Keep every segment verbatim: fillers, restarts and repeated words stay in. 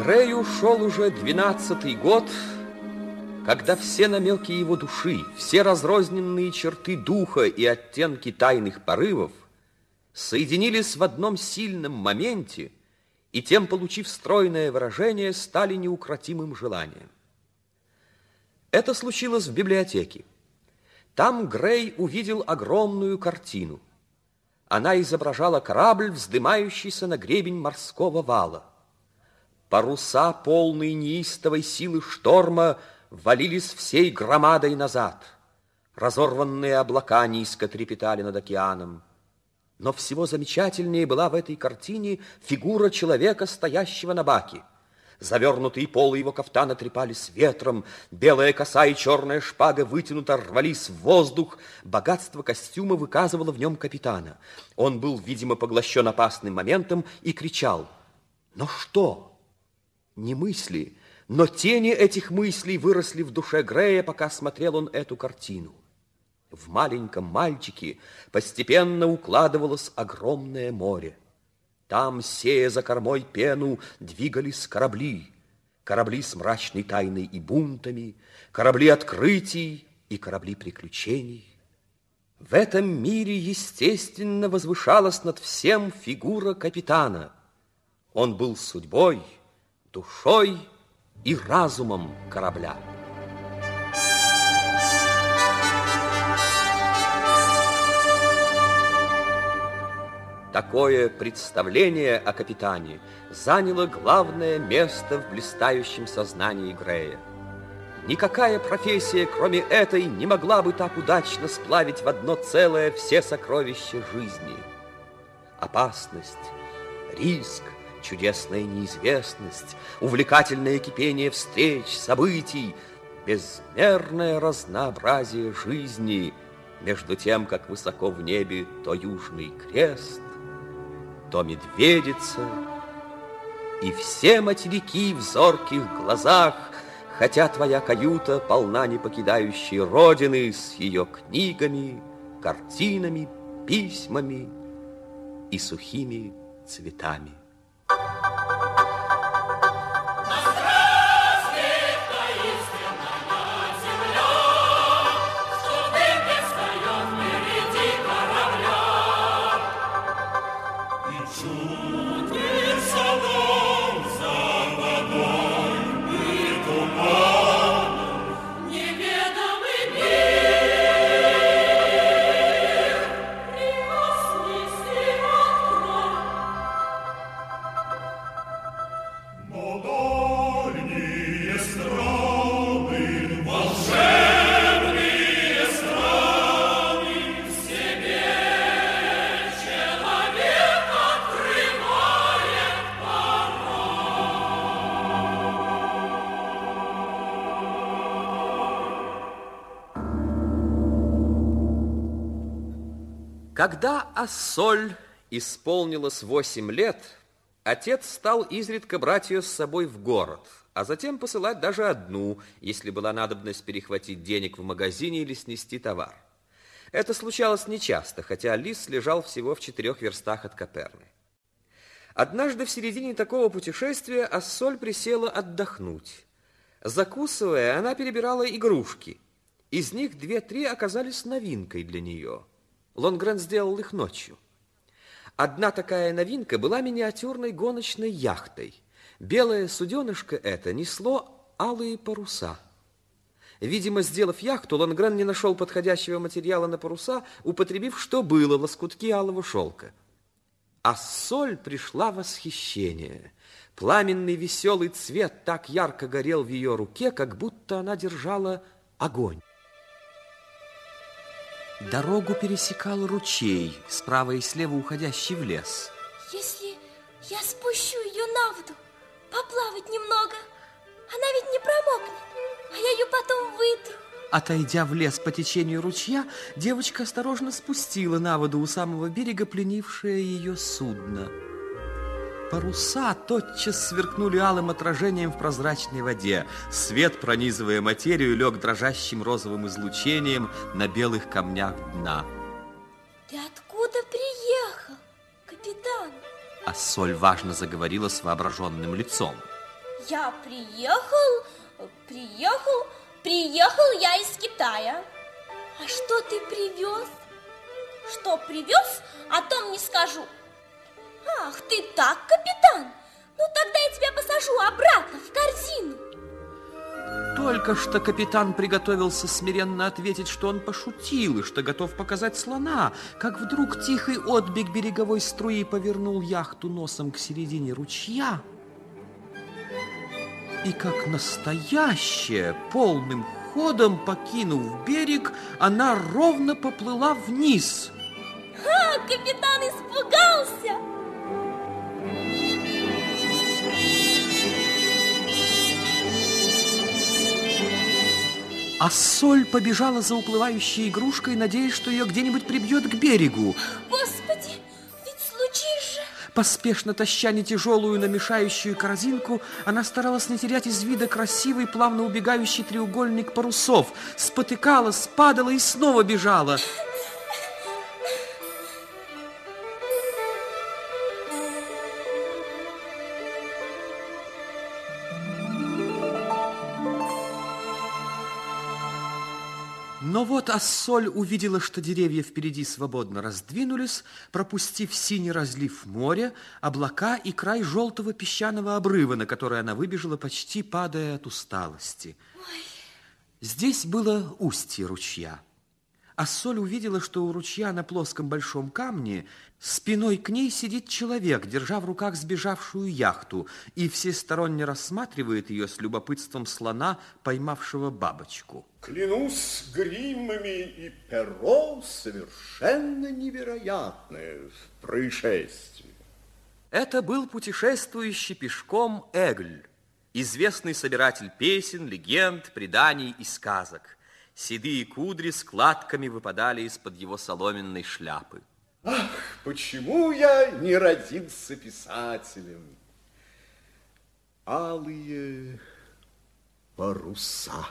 Грею шел уже двенадцатый год, когда все намеки его души, все разрозненные черты духа и оттенки тайных порывов соединились в одном сильном моменте и, тем получив стройное выражение, стали неукротимым желанием. Это случилось в библиотеке. Там Грей увидел огромную картину. Она изображала корабль, вздымающийся на гребень морского вала. Паруса, полные неистовой силы шторма, валились всей громадой назад. Разорванные облака низко трепетали над океаном. Но всего замечательнее была в этой картине фигура человека, стоящего на баке. Завернутые полы его кафтана трепались ветром, белая коса и черная шпага вытянуто рвались в воздух. Богатство костюма выказывало в нем капитана. Он был, видимо, поглощен опасным моментом и кричал. Но что? Не мысли, но тени этих мыслей выросли в душе Грея, пока смотрел он эту картину. В маленьком мальчике постепенно укладывалось огромное море. Там, сея за кормой пену, двигались корабли. Корабли с мрачной тайной и бунтами, корабли открытий и корабли приключений. В этом мире, естественно, возвышалась над всем фигура капитана. Он был судьбой, душой и разумом корабля. Такое представление о капитане заняло главное место в блистающем сознании Грея. Никакая профессия, кроме этой, не могла бы так удачно сплавить в одно целое все сокровища жизни. Опасность, риск, чудесная неизвестность, увлекательное кипение встреч, событий, безмерное разнообразие жизни, между тем, как высоко в небе то южный крест, то медведица, и все материки в зорких глазах, хотя твоя каюта полна не покидающей родины с ее книгами, картинами, письмами и сухими цветами. Когда Ассоль исполнилось восемь лет, отец стал изредка брать ее с собой в город, а затем посылать даже одну, если была надобность перехватить денег в магазине или снести товар. Это случалось нечасто, хотя Лис лежал всего в четырех верстах от Каперны. Однажды в середине такого путешествия Ассоль присела отдохнуть. Закусывая, она перебирала игрушки. Из них две-три оказались новинкой для нее. Лонгрен сделал их ночью. Одна такая новинка была миниатюрной гоночной яхтой. Белое суденышко это несло алые паруса. Видимо, сделав яхту, Лонгрен не нашел подходящего материала на паруса, употребив, что было, лоскутки алого шелка. Ассоль пришла в восхищение. Пламенный веселый цвет так ярко горел в ее руке, как будто она держала огонь. Дорогу пересекал ручей, справа и слева уходящий в лес. Если я спущу ее на воду, поплавать немного, она ведь не промокнет, а я ее потом вытру. Отойдя в лес по течению ручья, девочка осторожно спустила на воду у самого берега пленившее ее судно. Паруса тотчас сверкнули алым отражением в прозрачной воде. Свет, пронизывая материю, лег дрожащим розовым излучением на белых камнях дна. Ты откуда приехал, капитан? Ассоль важно заговорила с воображенным лицом. Я приехал, приехал, приехал я из Китая. А что ты привез? Что привез, о том не скажу. Ах, ты так, капитан? Ну, тогда я тебя посажу обратно в корзину. Только что капитан приготовился смиренно ответить, что он пошутил и что готов показать слона, как вдруг тихий отбег береговой струи повернул яхту носом к середине ручья, и как настоящая, полным ходом покинув берег, она ровно поплыла вниз. А, капитан испугался. А Соль побежала за уплывающей игрушкой, надеясь, что ее где-нибудь прибьет к берегу. Господи, ведь случись же. Поспешно таща нетяжелую намешающую корзинку, она старалась не терять из вида красивый, плавно убегающий треугольник парусов. Спотыкалась, падала и снова бежала. Но вот Ассоль увидела, что деревья впереди свободно раздвинулись, пропустив синий разлив моря, облака и край желтого песчаного обрыва, на который она выбежала, почти падая от усталости. Ой. Здесь было устье ручья. Ассоль увидела, что у ручья на плоском большом камне спиной к ней сидит человек, держа в руках сбежавшую яхту, и всесторонне рассматривает ее с любопытством слона, поймавшего бабочку. Клянусь гриммами и пером, совершенно невероятное происшествие. Это был путешествующий пешком Эгль, известный собиратель песен, легенд, преданий и сказок. Седые кудри складками выпадали из-под его соломенной шляпы. Ах, почему я не родился писателем? Алые паруса.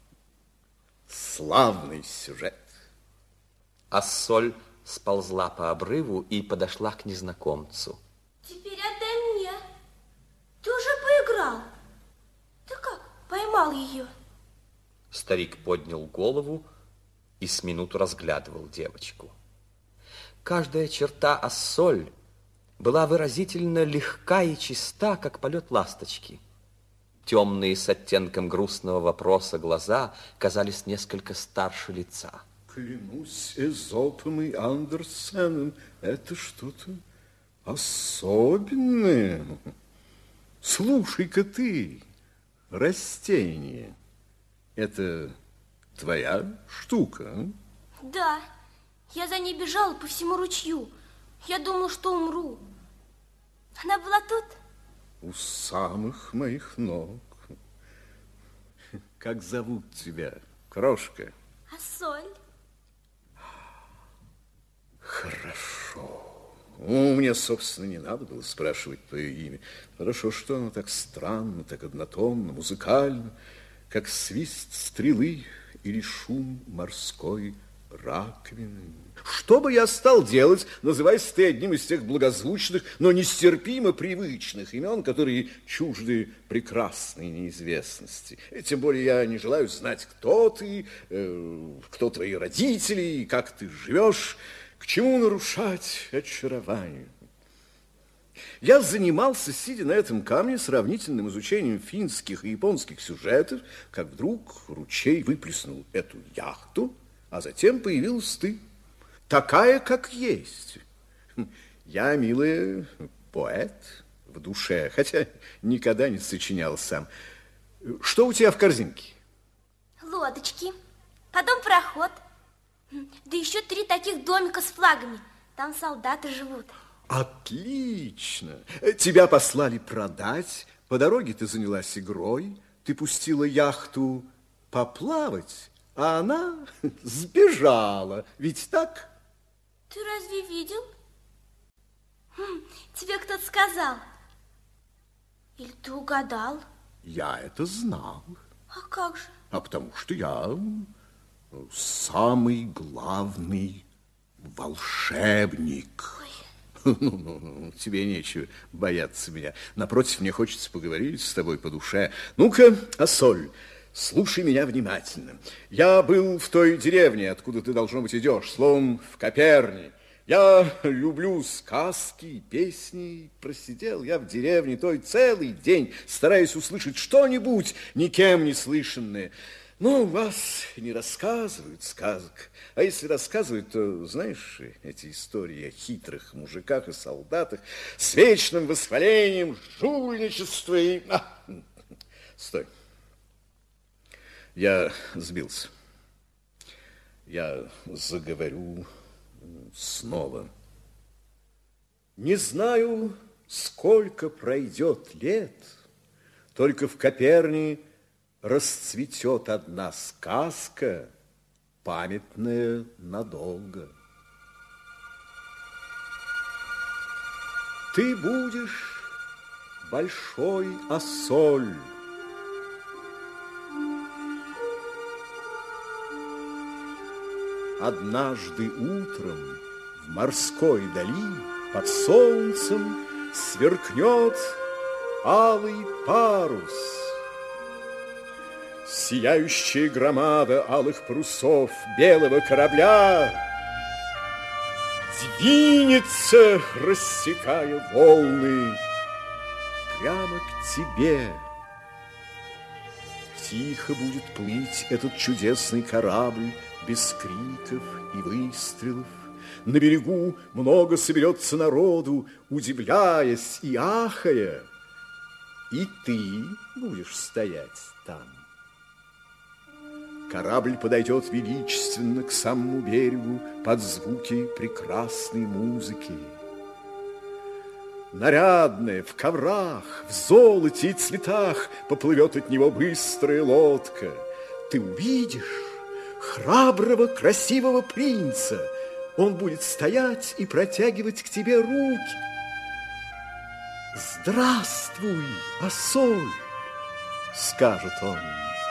Славный сюжет. Ассоль сползла по обрыву и подошла к незнакомцу. Теперь отдай мне. Ты уже поиграл. Ты как, поймал ее? Старик поднял голову и с минуту разглядывал девочку. Каждая черта Ассоль была выразительно легка и чиста, как полет ласточки. Темные с оттенком грустного вопроса глаза казались несколько старше лица. Клянусь Эзопом и Андерсеном, это что-то особенное. Слушай-ка ты, растение. Это твоя штука, а? Да, я за ней бежала по всему ручью. Я думала, что умру. Она была тут? У самых моих ног. Как зовут тебя, крошка? Ассоль. Хорошо. Ну, мне, собственно, не надо было спрашивать твое имя. Хорошо, что оно так странно, так однотонно, музыкально, как свист стрелы или шум морской раковины. Что бы я стал делать, называясь ты одним из тех благозвучных, но нестерпимо привычных имен, которые чужды прекрасной неизвестности. И тем более я не желаю знать, кто ты, э, кто твои родители, как ты живешь, к чему нарушать очарование. Я занимался, сидя на этом камне, сравнительным изучением финских и японских сюжетов, как вдруг ручей выплеснул эту яхту, а затем появилась ты, такая, как есть. Я, милая, поэт в душе, хотя никогда не сочинял сам. Что у тебя в корзинке? Лодочки, потом пароход, да еще три таких домика с флагами. Там солдаты живут. Отлично. Тебя послали продать. По дороге ты занялась игрой. Ты пустила яхту поплавать, а она сбежала. Ведь так? Ты разве видел? Хм, тебе кто-то сказал. Или ты угадал? Я это знал. А как же? А потому что я самый главный волшебник. Ой. Ну, ну, ну, тебе нечего бояться меня. Напротив, мне хочется поговорить с тобой по душе. Ну-ка, Ассоль, слушай меня внимательно. Я был в той деревне, откуда ты, должно быть, идешь, словом, в Коперне. Я люблю сказки, песни. Просидел я в деревне той целый день, стараясь услышать что-нибудь никем не слышанное. Но у вас не рассказывают сказок. А если рассказывают, то, знаешь, эти истории о хитрых мужиках и солдатах с вечным восхвалением жульничества и... А, стой. Я сбился. Я заговорю снова. Не знаю, сколько пройдет лет, только в Коперне расцветет одна сказка, памятная надолго. Ты будешь большой Ассоль. Однажды утром в морской дали под солнцем сверкнет алый парус. Сияющая громада алых парусов белого корабля двинется, рассекая волны, прямо к тебе. Тихо будет плыть этот чудесный корабль, без криков и выстрелов. На берегу много соберется народу, удивляясь и ахая. И ты будешь стоять там. Корабль подойдет величественно к самому берегу под звуки прекрасной музыки. Нарядная, в коврах, в золоте и цветах поплывет от него быстрая лодка. Ты увидишь храброго, красивого принца. Он будет стоять и протягивать к тебе руки. «Здравствуй, Ассоль!» — скажет он.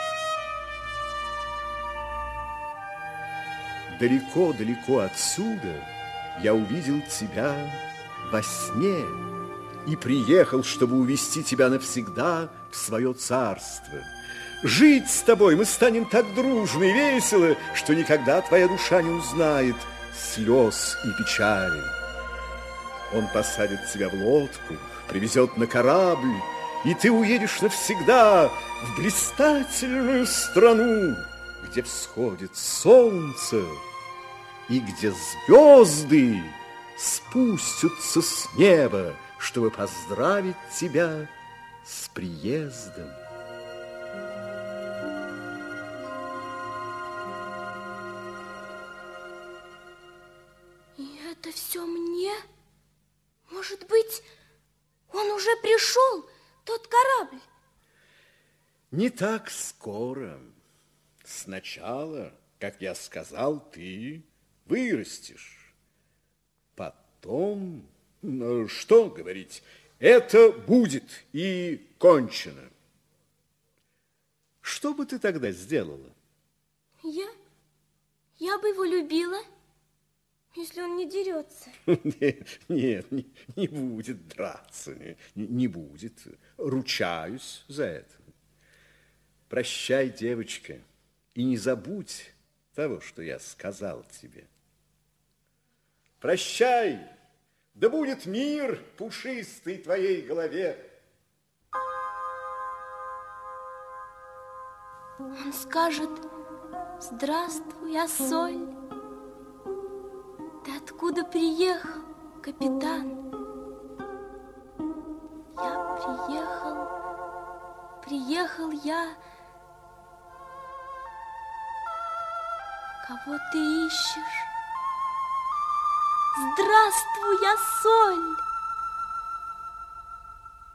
Далеко-далеко отсюда я увидел тебя во сне и приехал, чтобы увести тебя навсегда в свое царство. Жить с тобой мы станем так дружно и весело, что никогда твоя душа не узнает слез и печали. Он посадит тебя в лодку, привезет на корабль, и ты уедешь навсегда в блистательную страну, где всходит солнце и где звезды спустятся с неба, чтобы поздравить тебя с приездом. И это все мне? Может быть, он уже пришел, тот корабль? Не так скоро. Сначала, как я сказал, ты вырастешь. Потом, ну, что говорить, это будет и кончено. Что бы ты тогда сделала? Я? Я бы его любила, если он не дерется. Нет, нет, не, не будет драться, не, не будет. Ручаюсь за это. Прощай, девочка, и не забудь того, что я сказал тебе. Прощай, да будет мир пушистый твоей голове. Он скажет: здравствуй, Ассоль. Ты откуда приехал, капитан? Я приехал, приехал я. Кого ты ищешь? Здравствуй, Ассоль!